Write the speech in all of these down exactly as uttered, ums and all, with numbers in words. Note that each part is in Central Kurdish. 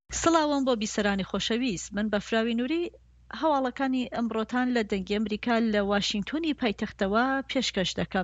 سڵاوم بۆ بیسەرانی خۆشەویست، من بەفراوی نووری هەواڵەکانی ئەمڕۆتان لە دەنگی ئەمریکا لە واشنگتۆنی پایتەختەوە پێشکەش دەکەم.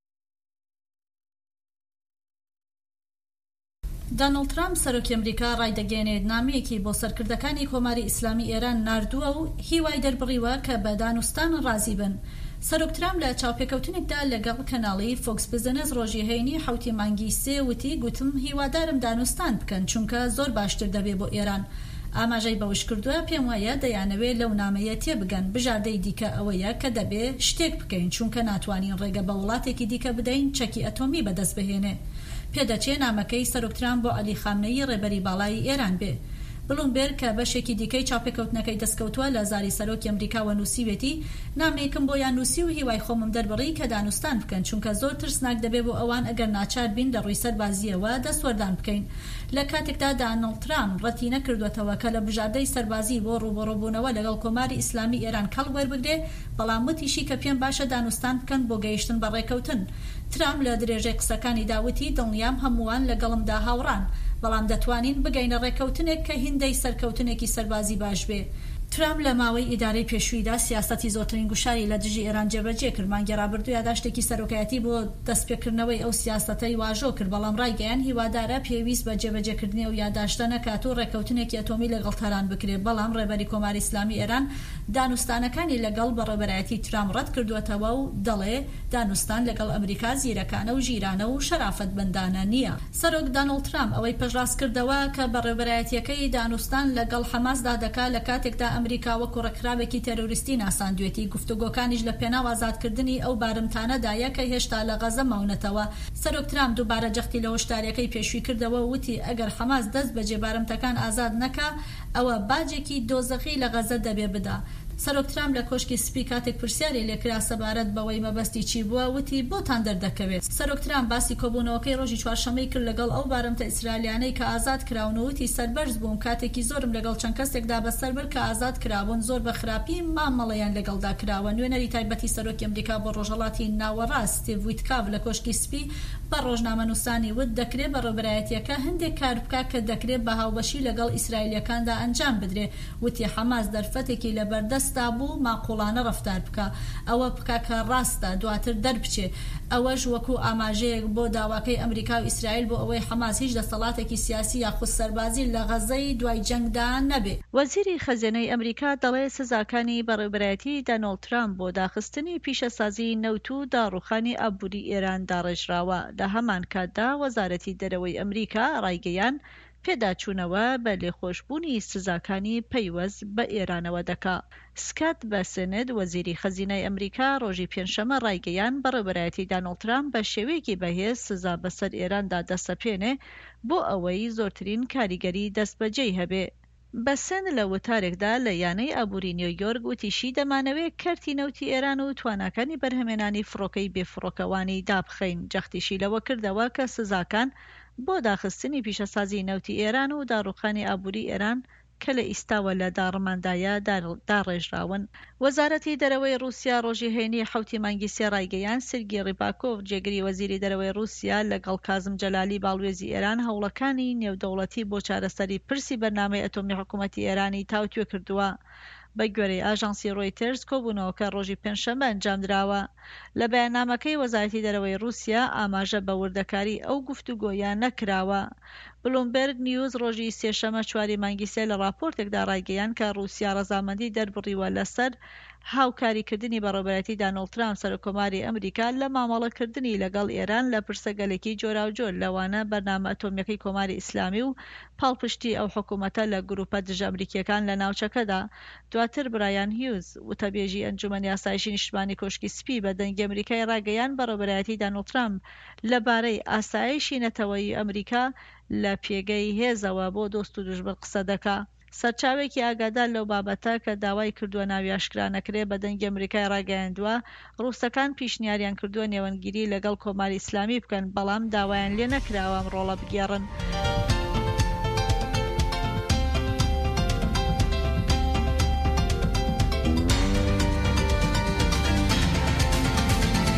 دۆناڵد ترامپ سەرۆکی ئەمریکا ڕایدەگەێنێت نامەیەکی بۆ سەرکردەکانی کۆماری ئیسلامی ئێران ناردووە و هیوای دەربڕیوە کە بە دانوستان ڕازی بن. سەرۆک ترامپ لە چاوپێکەوتنێکدا لەگەڵ کەناڵی فۆکس بزنس ڕۆژی هەینی حوتی مانگی سێ وتی گوتم هیوادارم دانوستان بکەن چونکە زۆر باشتر دەبێ بۆ ئێران. ئاماژەی بەوش کردووە پێم وایە دەیانەوێت لەو نامەیە تێبگەن. بژاردەی دیکە ئەوەیە کە دەبێ شتێک بکەین چونکە ناتوانین ڕێگە بە وڵاتێکی دیکە بدەین چەکی ئەتۆمی بەدەست بهێنێ. پێدەچێ نامەکەی سەرۆک ترامپ بۆ عەلی خامنەیی ڕێبەری باڵای ئێران بێ. بلومبێرگ کە بەشێکی دیکەی چاپێکەوتنەکەی دەستکەوتووە لە زاری سەرۆکی ئەمریکاوە نووسیوێتی نامەیەکم بۆیان نووسی و هیوای خۆمم دەربڕی کە دانوستان بکەن چونکە زۆر ترسناک دەبێ بۆ ئەوان ئەگەر ناچار بین لە ڕووی سەربازیەوە دەستوەردان بکەین. لە کاتێکدا دۆناڵد ترامپ ڕەتی نەکردوێتەوە کە لە بژاردەی سەربازی بۆ ڕووبەڕووبوونەوە لەگەڵ کۆماری ئیسلامی ئێران کەڵ وەربگرێ، بەڵام وتیشی کە پێم باشە دانوستان بکەن بۆ گەیشتن بە ڕێکەوتن. ترامپ لە درێژەی قسەکانی داوتی دڵنیام هەمووان لەگەڵمدا هاوڕان، بەڵام دەتوانین بگەینە ڕێکەوتنێک کە هیندەی سەرکەوتنێکی سەربازی باش بێ. ترامپ لە ماوەی ئیدارەی پێشوویدا سیاسەتی زۆرترین گوشاری لە دژی ئێران جێبەجێ کرد. مانگی ڕابردوو یاداشتێکی سەرۆکایەتی بۆ دەستپێکردنەوەی ئەو سیاسەتەی واژۆ کرد، بەڵام ڕایگەیان هیوادارە پێویست بە جێبەجێکردنی ئەو یاداشتە نەکات و ڕێکەوتنێکی ئەتۆمی لەگەڵ تەران بکرێت. بەڵام ڕێبەری کۆماری ئیسلامی ئێران دانوستانەکانی لەگەڵ بەڕێبەرایەتی ترامپ ڕەت کردووەتەوە و دەڵێ دانوستان لەگەڵ ئەمریکا زیرەکانە و ژیرانە و شەرافەت بەندانە نییە. سەرۆک دۆناڵد ترامپ ئەوەی پەشڕاست کردەوە کە بەڕێبەرایەتیەکەی دانوستان لەگەڵ حەماسدا دەکات لە کاتێکدا ئەمریکا وەکو ڕێکخراوێکی تەرۆریستی ناساندوێتی. گفتوگۆکانیش لە پێناو ئازادکردنی ئەو بارمتانەدایە کە هێشتا لە غەزە ماونەتەوە. سەرۆک ترامپ دووبارە جەختی لە هۆشداریەکەی پێشووی کردەوە و وتی ئەگەر حەماس دەست بەجێ بارمتەکان ئازاد نەکا ئەوە باجێکی دۆزەخی لە غەزە دەبێ بدا. سەرۆک ترامپ لە کۆشکی سپی کاتێک پرسیاری لێکرا سەبارەت بەوەی مەبەستی چی بووە وتی بۆتان دەردەکەوێت. سەرۆک ترامپ باسی کۆبوونەوەکەی ڕۆژی چوارشەمەی کرد لەگەڵ ئەو بارمتە ئیسرائیلیانەی کە ئازاد کراون و وتی سەربەرز بووم کاتێکی زۆرم لەگەڵ چەند کەسێکدا بەسەر برد کە ئازاد کرابوون، زۆر بە خراپی مامەڵەیان لەگەڵدا کراوە. نوێنەری تایبەتی سەرۆکی ئەمریکا بۆ ڕۆژهەڵاتی ناوەڕاست ستیڤ ویتکاف لە کۆشکی سپی بە ڕۆژنامەنووسانی وت دەکرێت بە ڕێبەرایەتیەکە هەندێک کار بکات کە دەکرێت بە هاوبەشی لەگەڵ ئیسرائیلیەکاندا ئەنجام بدرێ. وتی حەماس دەرفەتێکی لەبەردەستا بوو ماقوڵانە ڕەفتار بکە، ئەوە بکە کە ڕاستە دواتر دەربچێ. ئەوەش وەکو ئاماژەیەک بۆ داواکەی ئەمریکا و ئیسرائیل بۆ ئەوەی حەماس هیچ دەسەڵاتێکی سیاسی یاخود سەربازی لە غەزەی دوای جەنگدا نەبێ. وەزیری خەزانەی ئەمریکا دەڵێ سزاکانی بەڕێوەبەرایەتی دۆناڵد ترامپ بۆ داخستنی پیشەسازی نەوت و داڕوخانی ئابووری ئێران داڕێژراوە. لە هەمان کاتدا وەزارەتی دەرەوەی ئەمریکا ڕایگەیان پێداچوونەوە بە لێخۆشبوونی سزاکانی پەیوەست بە ئێرانەوە دەکا. سکات بەسنت وەزیری خەزینەی ئەمریکا ڕۆژی پێنجشەمە ڕایگەیان بەڕێوەبەرایەتی دۆناڵد ترامپ بە شێوەیەکی بەهێز سزا بەسەر ئێراندا دەسەپێنێ بۆ ئەوەی زۆرترین کاریگەری دەستبەجێی هەبێ. بەسن لە وتارێکدا لە یانەی ئابووری نیویۆرک وتیشی دەمانەوێت کەرتی نەوتی ئێران و تواناکانی بەرهەمێنانی فڕۆکەی بێفڕۆکەوانی دابخەین. جەختیشی لەوە کردەوە کە سزاکان بۆ داخستنی پیشەسازی نەوتی ئێران و داڕوخانی ئابووری ئێران کە لە ئیستاوە لە داڕماندایە داڕێژراون. وەزارەتی دەرەوەی رووسیا ڕۆژی هەینی حوتی مانگی سێ ڕایگەیان سێرگی ڕیباکۆڤ جێگری وەزیری دەرەوەی رووسیا لەگەڵ کازم جەلالی باڵوێزی ئێران هەوڵەکانی نێودەوڵەتی بۆ چارەسەری پرسی بەرنامەی ئەتۆمی حکوومەتی ئێرانی تاوتوێ کردووە. بە گوێرەی ئاژانسی ڕۆیترز کۆبوونەوەکە ڕۆژی پێنجشەممە ئەنجامدراوە. لە بەیاننامەکەی وەزارەتی دەرەوەی رووسیا ئاماژە بە وردەکاری ئەو گفتوگۆیان نەکراوە. بلومبێرگ نیوز ڕۆژی سێشەمە چواری مانگی سێ لە راپۆرتێکدا ڕایگەیان کە رووسیا ڕەزامەندی دەربڕیوە لەسەر هاوکاریکردنی بەڕێوەبەرایەتی دۆناڵد ترامپ سەرۆکۆماری ئەمریکا لە مامەڵەکردنی لەگەڵ ئێران لە پرسەگەلێکی جۆراوجۆر لەوانە بەرنامە ئەتۆمیەکەی کۆماری ئیسلامی و پاڵپشتی ئەو حکوومەتە لە گروپە دژە ئەمریکیەکان لە ناوچەکەدا. دواتر برایان هیوز وتەبێژی ئەنجومەنی ئاسایشی نیشتمانی کۆشکی سپی بە دەنگی ئەمریکای ڕاگەیان بەڕێوەبەرایەتی دۆناڵد ترامپ لەبارەی ئاسایشی نەتەوەیی ئەمریکا لە پێگەی هێزەوە بۆ دۆست و دوژمن قسە دەکا. سەرچاوێکی ئاگادار لەو بابەتە کە داوای کردووە ناوی ئاشکرا نەکرێ بە دەنگی ئەمریکای ڕاگەیاندووە ڕووسەکان پیشنیاریان کردووە نێوەنگیری لەگەڵ کۆماری ئیسلامی بکەن، بەڵام داوایان لێ نەکراوە ئەم ڕۆڵە بگێڕن.